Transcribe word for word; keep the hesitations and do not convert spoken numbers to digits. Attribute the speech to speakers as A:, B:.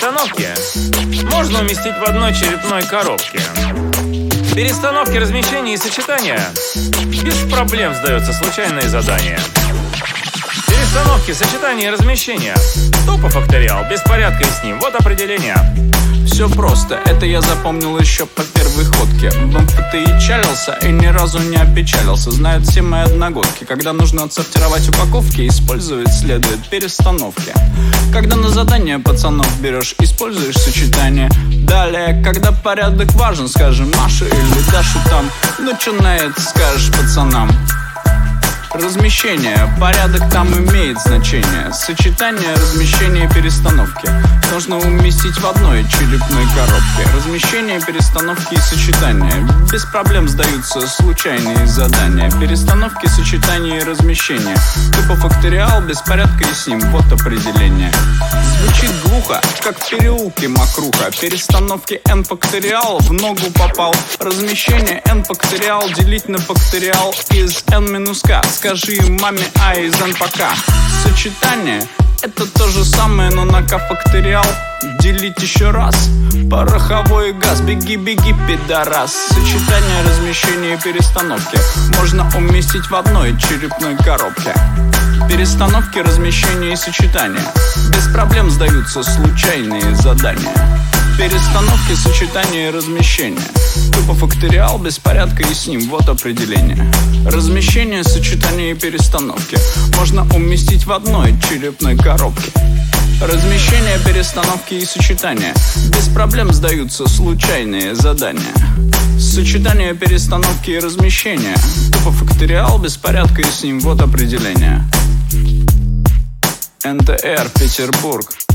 A: перестановки можно уместить в одной черепной коробке. Перестановки, размещения и сочетания без проблем сдается случайное задание. Перестановки, сочетания и размещения. Тупо факториал, беспорядка и с ним. Вот определение.
B: Все просто, это я запомнил еще по первой ходке. В эм эф тэ и чалился и ни разу не опечалился. Знают все мои одногодки. Когда нужно отсортировать упаковки, использовать следует перестановки. Когда на задание пацанов берешь, используешь сочетание. Далее, когда порядок важен, скажем, Маша или Дашу там. Ну че на это скажешь пацанам? Размещение, порядок там имеет значение. Сочетание, размещение, перестановки нужно уместить в одной черепной коробке. Размещение, перестановки и сочетания без проблем сдаются случайные задания. Перестановки, сочетания и размещения. Тупо факториал, беспорядка и с ним. Вот определение. Звучит глухо, как в переулке мокруха. Перестановки n факториал в ногу попал. Размещение n факториал делить на факториал из n минус k. Скажи маме а из n по k. Сочетание — это то же самое, но на k факториал делить еще раз. Пороховой газ, беги, беги, пидорас. Сочетание, размещение и перестановки можно уместить в одной черепной коробке. Перестановки, размещение и сочетания без проблем сдаются случайные задания. Перестановки, сочетания и размещения. Тупо факториал, беспорядка и с ним. Вот определение. Размещение, сочетания и перестановки можно уместить в одной черепной коробке. Размещение, перестановки и сочетания без проблем сдаются случайные задания. Сочетание, перестановки и размещения. Тупо факториал, беспорядка и с ним. Вот определение. эн тэ эр, Петербург.